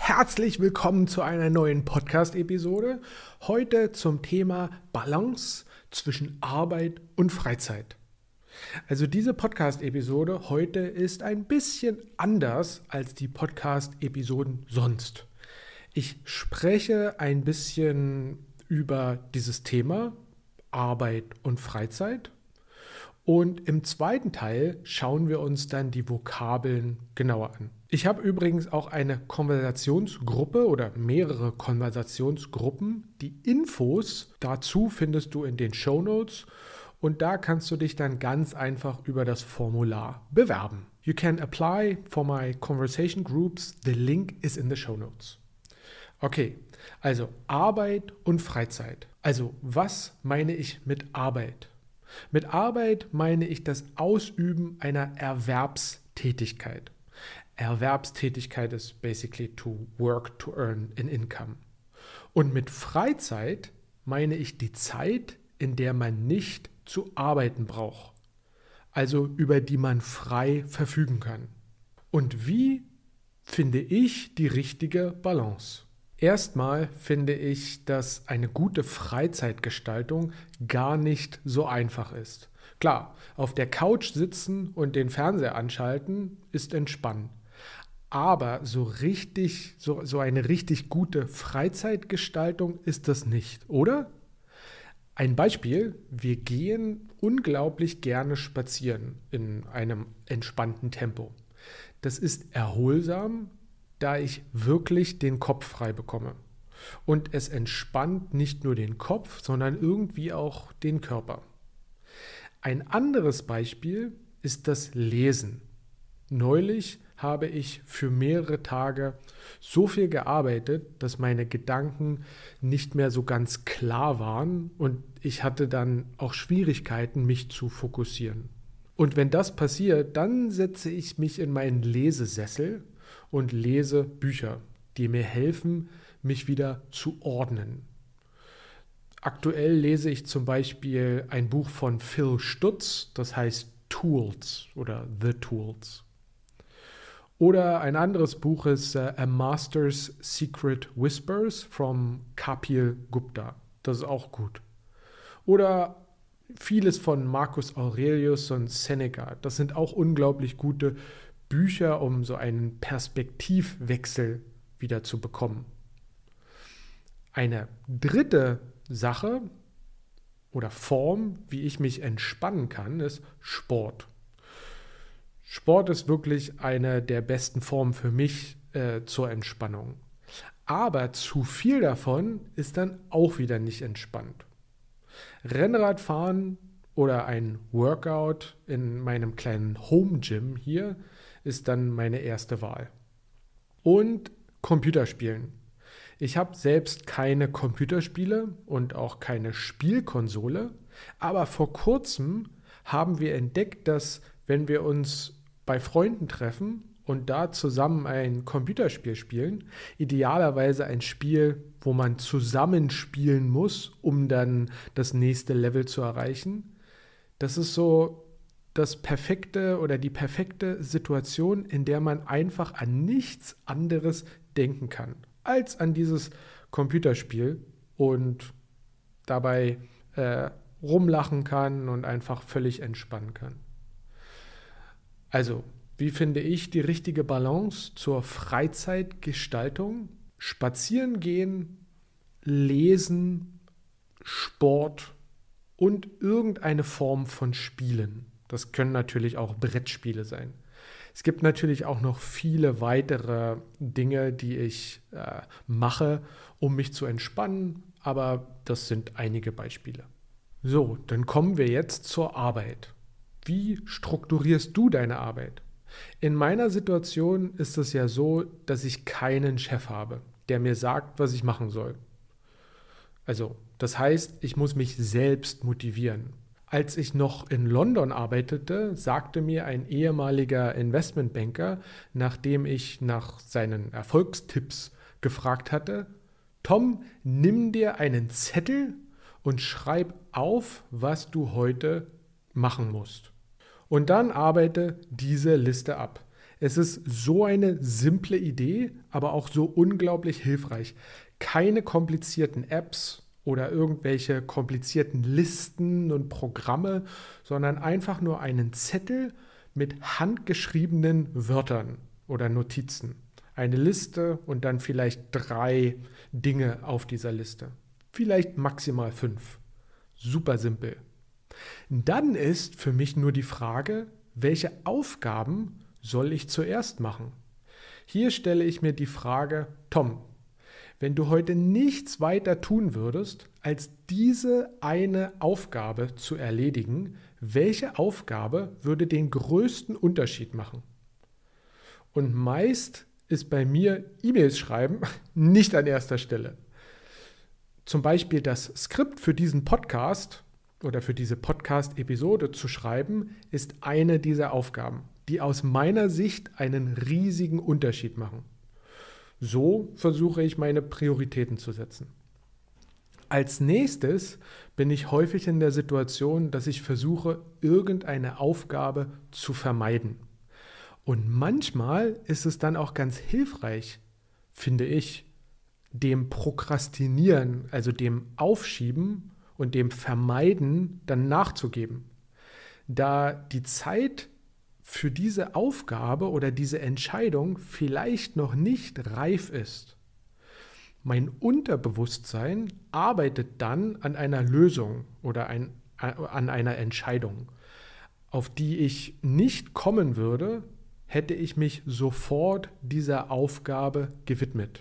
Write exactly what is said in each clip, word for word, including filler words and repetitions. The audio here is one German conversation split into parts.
Herzlich willkommen zu einer neuen Podcast-Episode. Heute zum Thema Balance zwischen Arbeit und Freizeit. Also diese Podcast-Episode heute ist ein bisschen anders als die Podcast-Episoden sonst. Ich spreche ein bisschen über dieses Thema Arbeit und Freizeit. Und im zweiten Teil schauen wir uns dann die Vokabeln genauer an. Ich habe übrigens auch eine Konversationsgruppe oder mehrere Konversationsgruppen. Die Infos dazu findest du in den Shownotes und da kannst du dich dann ganz einfach über das Formular bewerben. You can apply for my conversation groups. The link is in the Shownotes. Okay, also Arbeit und Freizeit. Also was meine ich mit Arbeit? Mit Arbeit meine ich das Ausüben einer Erwerbstätigkeit. Erwerbstätigkeit ist basically to work to earn an income. Und mit Freizeit meine ich die Zeit, in der man nicht zu arbeiten braucht. Also über die man frei verfügen kann. Und wie finde ich die richtige Balance? Erstmal finde ich, dass eine gute Freizeitgestaltung gar nicht so einfach ist. Klar, auf der Couch sitzen und den Fernseher anschalten ist entspannend. Aber so richtig, so, so eine richtig gute Freizeitgestaltung ist das nicht, oder? Ein Beispiel, wir gehen unglaublich gerne spazieren in einem entspannten Tempo. Das ist erholsam, da ich wirklich den Kopf frei bekomme. Und es entspannt nicht nur den Kopf, sondern irgendwie auch den Körper. Ein anderes Beispiel ist das Lesen. Neulich habe ich für mehrere Tage so viel gearbeitet, dass meine Gedanken nicht mehr so ganz klar waren und ich hatte dann auch Schwierigkeiten, mich zu fokussieren. Und wenn das passiert, dann setze ich mich in meinen Lesesessel und lese Bücher, die mir helfen, mich wieder zu ordnen. Aktuell lese ich zum Beispiel ein Buch von Phil Stutz, das heißt Tools oder The Tools. Oder ein anderes Buch ist uh, A Master's Secret Whispers from Kapil Gupta. Das ist auch gut. Oder vieles von Marcus Aurelius und Seneca. Das sind auch unglaublich gute Bücher, um so einen Perspektivwechsel wieder zu bekommen. Eine dritte Sache oder Form, wie ich mich entspannen kann, ist Sport. Sport ist wirklich eine der besten Formen für mich äh, zur Entspannung. Aber zu viel davon ist dann auch wieder nicht entspannt. Rennradfahren oder ein Workout in meinem kleinen Home Gym hier ist dann meine erste Wahl. Und Computerspielen. Ich habe selbst keine Computerspiele und auch keine Spielkonsole, aber vor kurzem haben wir entdeckt, dass wenn wir uns bei Freunden treffen und da zusammen ein Computerspiel spielen, idealerweise ein Spiel, wo man zusammen spielen muss, um dann das nächste Level zu erreichen. Das ist so das perfekte oder die perfekte Situation, in der man einfach an nichts anderes denken kann, als an dieses Computerspiel und dabei äh, rumlachen kann und einfach völlig entspannen kann. Also, wie finde ich die richtige Balance zur Freizeitgestaltung? Spazieren gehen, lesen, Sport und irgendeine Form von Spielen. Das können natürlich auch Brettspiele sein. Es gibt natürlich auch noch viele weitere Dinge, die ich äh, mache, um mich zu entspannen, aber das sind einige Beispiele. So, dann kommen wir jetzt zur Arbeit. Wie strukturierst du deine Arbeit? In meiner Situation ist es ja so, dass ich keinen Chef habe, der mir sagt, was ich machen soll. Also, das heißt, ich muss mich selbst motivieren. Als ich noch in London arbeitete, sagte mir ein ehemaliger Investmentbanker, nachdem ich nach seinen Erfolgstipps gefragt hatte: Tom, nimm dir einen Zettel und schreib auf, was du heute machen musst. Und dann arbeite diese Liste ab. Es ist so eine simple Idee, aber auch so unglaublich hilfreich. Keine komplizierten Apps oder irgendwelche komplizierten Listen und Programme, sondern einfach nur einen Zettel mit handgeschriebenen Wörtern oder Notizen. Eine Liste und dann vielleicht drei Dinge auf dieser Liste. Vielleicht maximal fünf. Super simpel. Dann ist für mich nur die Frage, welche Aufgaben soll ich zuerst machen? Hier stelle ich mir die Frage, Tom, wenn du heute nichts weiter tun würdest, als diese eine Aufgabe zu erledigen, welche Aufgabe würde den größten Unterschied machen? Und meist ist bei mir E-Mails schreiben nicht an erster Stelle. Zum Beispiel das Skript für diesen Podcast oder für diese Podcast-Episode zu schreiben, ist eine dieser Aufgaben, die aus meiner Sicht einen riesigen Unterschied machen. So versuche ich meine Prioritäten zu setzen. Als nächstes bin ich häufig in der Situation, dass ich versuche, irgendeine Aufgabe zu vermeiden. Und manchmal ist es dann auch ganz hilfreich, finde ich, dem Prokrastinieren, also dem Aufschieben und dem Vermeiden dann nachzugeben. Da die Zeit für diese Aufgabe oder diese Entscheidung vielleicht noch nicht reif ist. Mein Unterbewusstsein arbeitet dann an einer Lösung oder ein, an einer Entscheidung, auf die ich nicht kommen würde, hätte ich mich sofort dieser Aufgabe gewidmet.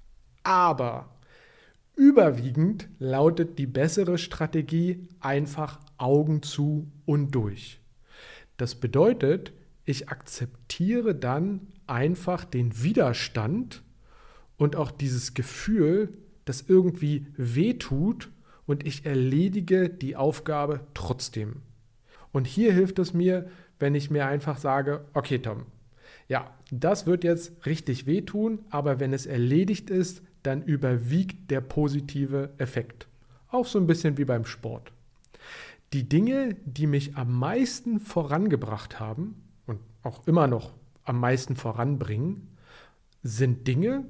Aber überwiegend lautet die bessere Strategie einfach Augen zu und durch. Das bedeutet, ich akzeptiere dann einfach den Widerstand und auch dieses Gefühl, das irgendwie wehtut und ich erledige die Aufgabe trotzdem. Und hier hilft es mir, wenn ich mir einfach sage, okay Tom, ja, das wird jetzt richtig wehtun, aber wenn es erledigt ist, dann überwiegt der positive Effekt. Auch so ein bisschen wie beim Sport. Die Dinge, die mich am meisten vorangebracht haben und auch immer noch am meisten voranbringen, sind Dinge,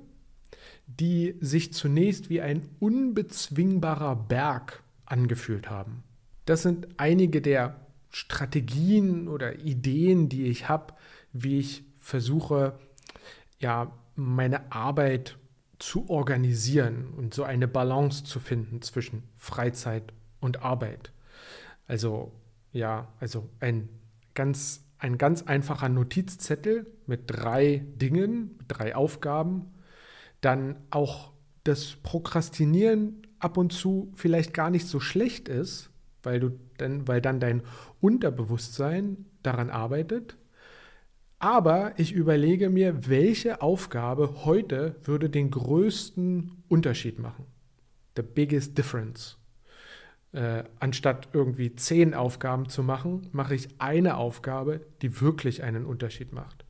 die sich zunächst wie ein unbezwingbarer Berg angefühlt haben. Das sind einige der Strategien oder Ideen, die ich habe, wie ich versuche, ja, meine Arbeit zu organisieren und so eine Balance zu finden zwischen Freizeit und Arbeit. Also ja, also ein ganz, ein ganz einfacher Notizzettel mit drei Dingen, drei Aufgaben. Dann auch das Prokrastinieren ab und zu vielleicht gar nicht so schlecht ist, weil du dann, weil dann dein Unterbewusstsein daran arbeitet. Aber ich überlege mir, welche Aufgabe heute würde den größten Unterschied machen. The biggest difference. Äh, anstatt irgendwie zehn Aufgaben zu machen, mache ich eine Aufgabe, die wirklich einen Unterschied macht.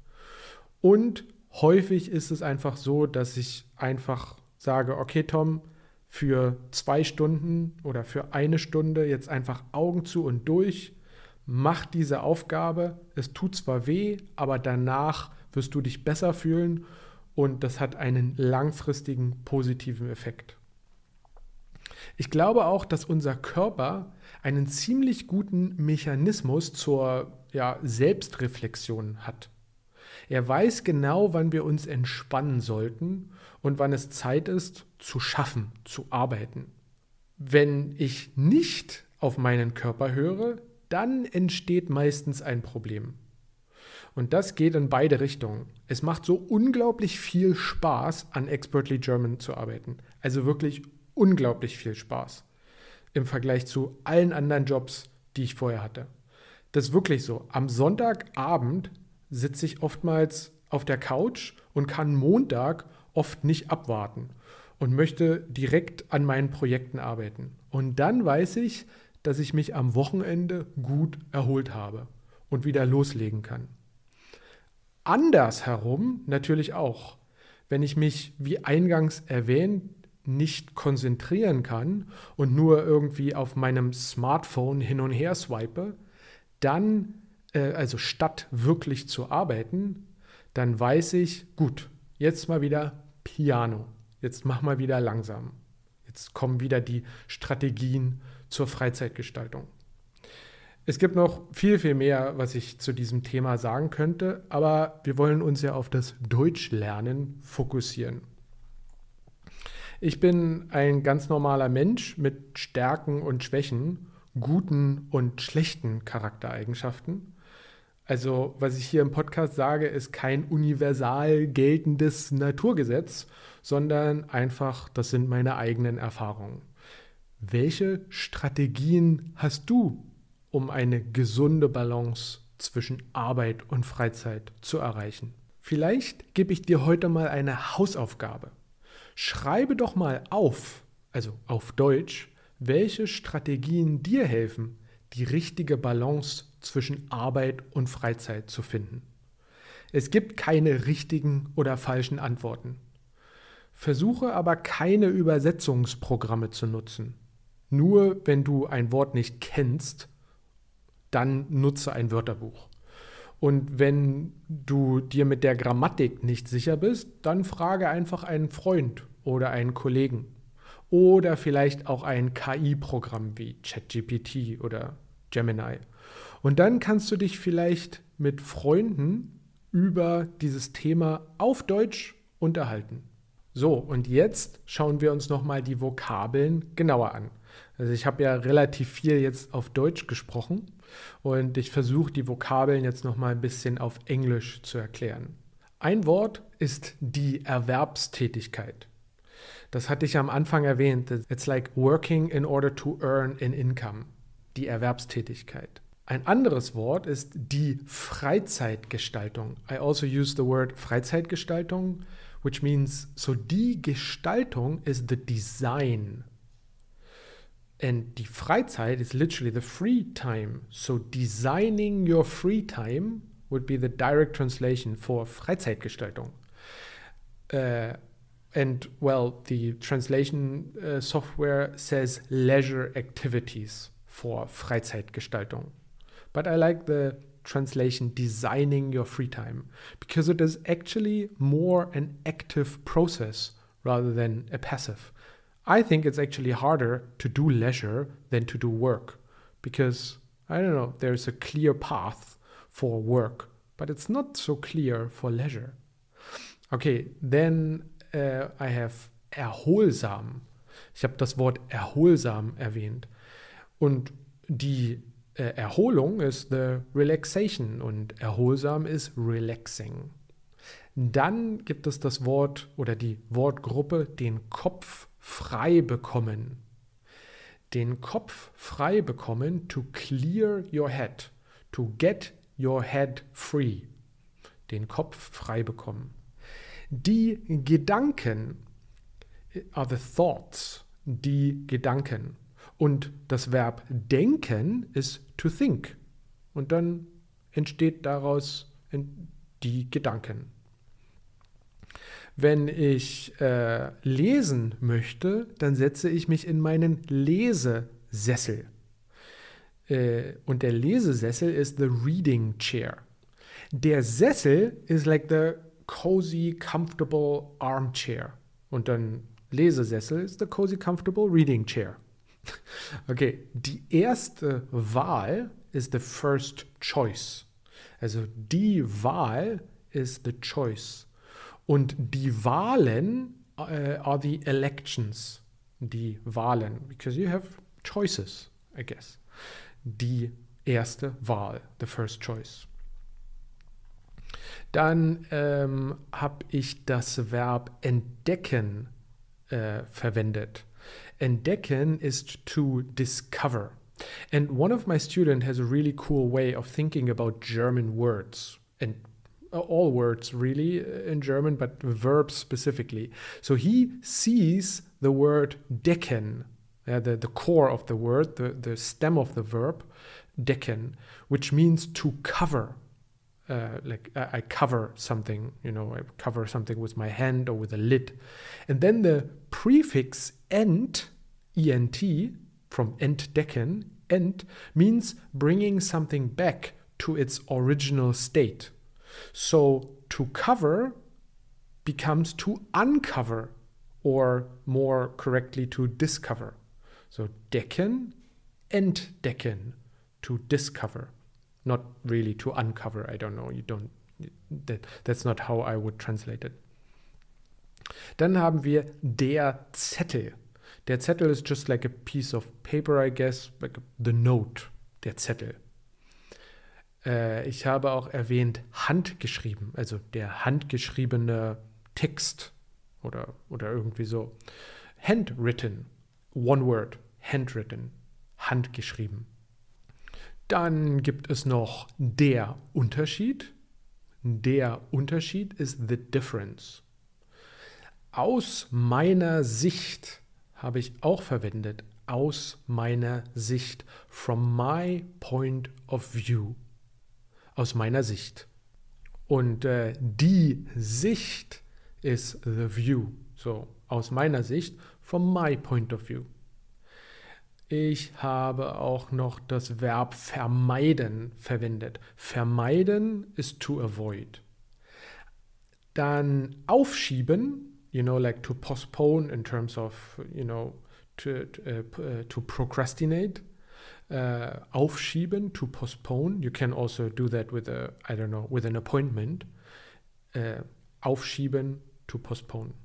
Und häufig ist es einfach so, dass ich einfach sage, okay Tom, für zwei Stunden oder für eine Stunde jetzt einfach Augen zu und durch, mach diese Aufgabe, es tut zwar weh, aber danach wirst du dich besser fühlen und das hat einen langfristigen positiven Effekt. Ich glaube auch, dass unser Körper einen ziemlich guten Mechanismus zur ja, Selbstreflexion hat. Er weiß genau, wann wir uns entspannen sollten und wann es Zeit ist, zu schaffen, zu arbeiten. Wenn ich nicht auf meinen Körper höre, dann entsteht meistens ein Problem. Und das geht in beide Richtungen. Es macht so unglaublich viel Spaß, an Expertly German zu arbeiten. Also wirklich unglaublich viel Spaß im Vergleich zu allen anderen Jobs, die ich vorher hatte. Das ist wirklich so. Am Sonntagabend sitze ich oftmals auf der Couch und kann Montag oft nicht abwarten und möchte direkt an meinen Projekten arbeiten. Und dann weiß ich, dass ich mich am Wochenende gut erholt habe und wieder loslegen kann. Andersherum natürlich auch. Wenn ich mich, wie eingangs erwähnt, nicht konzentrieren kann und nur irgendwie auf meinem Smartphone hin und her swipe, dann, äh, also statt wirklich zu arbeiten, dann weiß ich, gut, jetzt mal wieder Piano. Jetzt mach mal wieder langsam. Jetzt kommen wieder die Strategien zur Freizeitgestaltung. Es gibt noch viel, viel mehr, was ich zu diesem Thema sagen könnte, aber wir wollen uns ja auf das Deutschlernen fokussieren. Ich bin ein ganz normaler Mensch mit Stärken und Schwächen, guten und schlechten Charaktereigenschaften. Also, was ich hier im Podcast sage, ist kein universal geltendes Naturgesetz, sondern einfach, das sind meine eigenen Erfahrungen. Welche Strategien hast du, um eine gesunde Balance zwischen Arbeit und Freizeit zu erreichen? Vielleicht gebe ich dir heute mal eine Hausaufgabe. Schreibe doch mal auf, also auf Deutsch, welche Strategien dir helfen, die richtige Balance zwischen Arbeit und Freizeit zu finden. Es gibt keine richtigen oder falschen Antworten. Versuche aber keine Übersetzungsprogramme zu nutzen. Nur wenn du ein Wort nicht kennst, dann nutze ein Wörterbuch. Und wenn du dir mit der Grammatik nicht sicher bist, dann frage einfach einen Freund oder einen Kollegen. Oder vielleicht auch ein K I-Programm wie ChatGPT oder Gemini. Und dann kannst du dich vielleicht mit Freunden über dieses Thema auf Deutsch unterhalten. So, und jetzt schauen wir uns nochmal die Vokabeln genauer an. Also ich habe ja relativ viel jetzt auf Deutsch gesprochen und ich versuche die Vokabeln jetzt nochmal ein bisschen auf Englisch zu erklären. Ein Wort ist die Erwerbstätigkeit. Das hatte ich am Anfang erwähnt. It's like working in order to earn an income. Die Erwerbstätigkeit. Ein anderes Wort ist die Freizeitgestaltung. I also use the word Freizeitgestaltung, which means, so die Gestaltung is the design. And die Freizeit is literally the free time. So designing your free time would be the direct translation for Freizeitgestaltung. Uh, and well, the translation uh, software says leisure activities for Freizeitgestaltung. But I like the translation designing your free time because it is actually more an active process rather than a passive. I think it's actually harder to do leisure than to do work because, I don't know, there's a clear path for work, but it's not so clear for leisure. Okay, then uh, I have erholsam. Ich habe das Wort erholsam erwähnt. Und die äh, Erholung ist the relaxation und erholsam ist relaxing. Dann gibt es das Wort oder die Wortgruppe den Kopf frei bekommen. Den Kopf frei bekommen, to clear your head, to get your head free. Den Kopf frei bekommen. Die Gedanken are the thoughts, die Gedanken. Und das Verb denken ist to think. Und dann entsteht daraus die Gedanken. Wenn ich äh, lesen möchte, dann setze ich mich in meinen Lesesessel. Äh, und der Lesesessel ist the reading chair. Der Sessel ist like the cozy, comfortable armchair. Und dann Lesesessel ist the cozy, comfortable reading chair. Okay, die erste Wahl ist the first choice. Also die Wahl ist the choice. Und die Wahlen uh, are the elections. Die Wahlen. Because you have choices, I guess. Die erste Wahl, the first choice. Dann ähm, habe ich das Verb entdecken äh, verwendet. Entdecken ist to discover. And one of my students has a really cool way of thinking about German words. And all words really in German, but verbs specifically. So he sees the word decken, uh, the, the core of the word, the, the stem of the verb, decken, which means to cover. Uh, like I, I cover something, you know, I cover something with my hand or with a lid. And then the prefix ent, ent, from entdecken, ent, means bringing something back to its original state. So to cover becomes to uncover, or more correctly, to discover. So decken, entdecken, to discover. Not really to uncover, I don't know, you don't, that, that's not how I would translate it. Dann haben wir der Zettel. Der Zettel is just like a piece of paper, I guess, like the note, der Zettel. Äh, ich habe auch erwähnt handgeschrieben, also der handgeschriebene Text oder, oder irgendwie so. Handwritten, one word, handwritten, handgeschrieben. Dann gibt es noch der Unterschied. Der Unterschied ist the difference. Aus meiner Sicht habe ich auch verwendet. Aus meiner Sicht. From my point of view. Aus meiner Sicht. Und äh, die Sicht ist the view. So, aus meiner Sicht, from my point of view. Ich habe auch noch das Verb vermeiden verwendet. Vermeiden ist to avoid. Dann aufschieben, you know, like to postpone in terms of, you know, to, to, uh, to procrastinate. Uh, aufschieben, to postpone. You can also do that with a, I don't know, with an appointment. Uh, aufschieben, to postpone.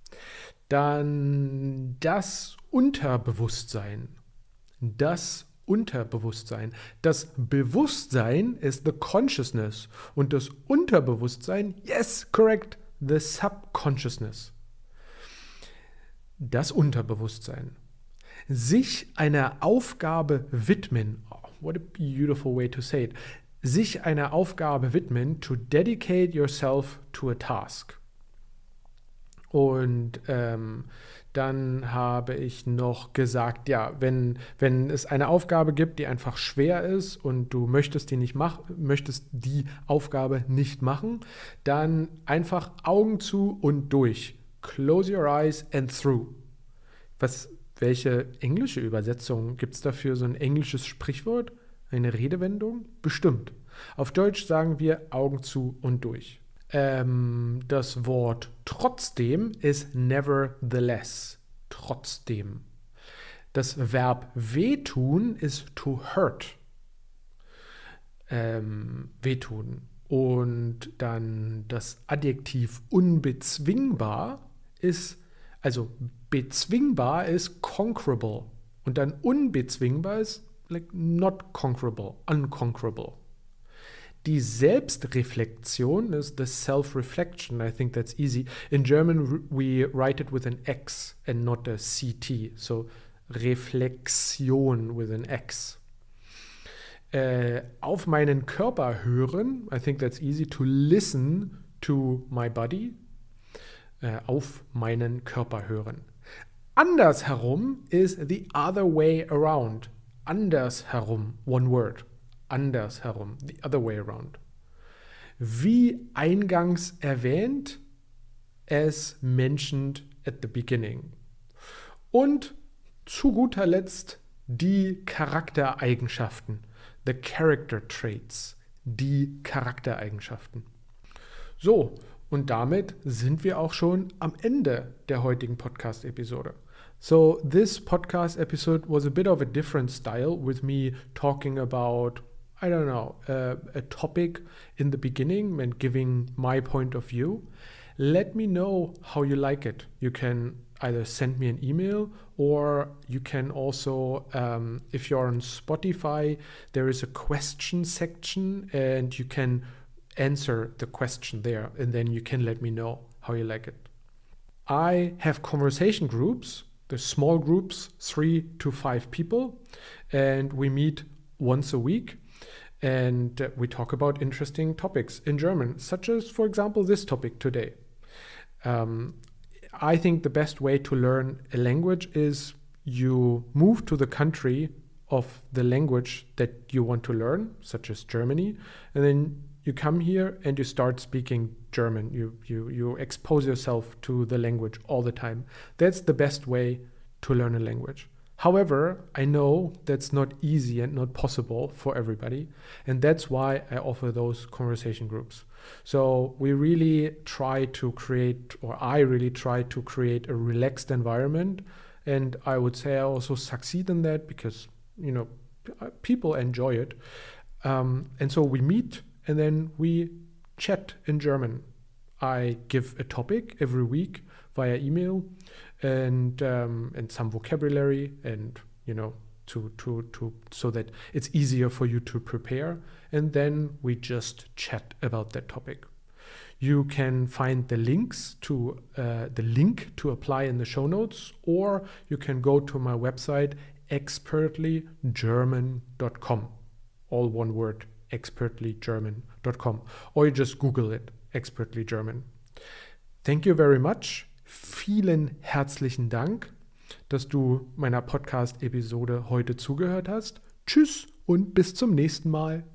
Dann das Unterbewusstsein. Das Unterbewusstsein. Das Bewusstsein ist the consciousness und das Unterbewusstsein, yes, correct, the subconsciousness. Das Unterbewusstsein. Sich einer Aufgabe widmen. Oh, what a beautiful way to say it. Sich einer Aufgabe widmen, to dedicate yourself to a task. Und ähm, dann habe ich noch gesagt, ja, wenn, wenn es eine Aufgabe gibt, die einfach schwer ist und du möchtest die nicht mach, möchtest die Aufgabe nicht machen, dann einfach Augen zu und durch. Close your eyes and through. Was, welche englische Übersetzung gibt es dafür? So ein englisches Sprichwort? Eine Redewendung? Bestimmt. Auf Deutsch sagen wir Augen zu und durch. Ähm, das Wort trotzdem ist nevertheless. Trotzdem. Das Verb wehtun ist to hurt. Ähm, wehtun. Und dann das Adjektiv unbezwingbar ist, also bezwingbar ist conquerable. Und dann unbezwingbar ist like not conquerable, unconquerable. Die Selbstreflexion ist the self-reflection. I think that's easy. In German, we write it with an X and not a C T. So, Reflexion with an X. Äh, auf meinen Körper hören. I think that's easy. To listen to my body. Äh, auf meinen Körper hören. Andersherum ist the other way around. Andersherum, one word. Andersherum, the other way around. Wie eingangs erwähnt, as mentioned at the beginning. Und zu guter Letzt die Charaktereigenschaften, the character traits, die Charaktereigenschaften. So, und damit sind wir auch schon am Ende der heutigen Podcast-Episode. So this podcast episode was a bit of a different style with me talking about, I don't know, uh, a topic in the beginning and giving my point of view. Let me know how you like it. You can either send me an email or you can also, um, if you're on Spotify, there is a question section and you can answer the question there and then you can let me know how you like it. I have conversation groups. The small groups, three to five people, and we meet once a week and uh, we talk about interesting topics in German, such as, for example, this topic today. Um, I think the best way to learn a language is you move to the country of the language that you want to learn, such as Germany, and then you come here and you start speaking German. You, you, you expose yourself to the language all the time. That's the best way to learn a language. However, I know that's not easy and not possible for everybody. And that's why I offer those conversation groups. So we really try to create, or I really try to create a relaxed environment. And I would say I also succeed in that because, you know, people enjoy it. Um, and so we meet and then we chat in German. I give a topic every week via email and um, and some vocabulary and, you know, to, to, to so that it's easier for you to prepare. And then we just chat about that topic. You can find the links to uh, the link to apply in the show notes, or you can go to my website, expertly german dot com. All one word, expertly german dot com. Or you just Google it, Expertly German. Thank you very much. Vielen herzlichen Dank, dass du meiner Podcast-Episode heute zugehört hast. Tschüss und bis zum nächsten Mal.